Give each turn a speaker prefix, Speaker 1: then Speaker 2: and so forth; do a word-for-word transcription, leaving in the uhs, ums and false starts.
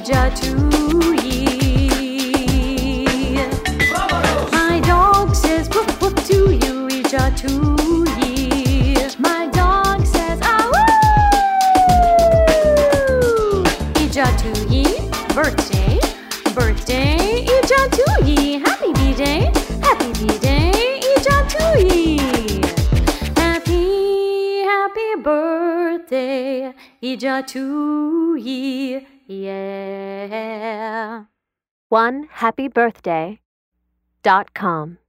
Speaker 1: ija to ye. My dog says woof woof to you, ija to ye. My dog says ah woo, ija to ye. Birthday, birthday, ija to ye. Happy B-Day, happy B-Day, ija to ye. Happy, happy birthday, ija to ye, yeah.
Speaker 2: one happy birthday dot com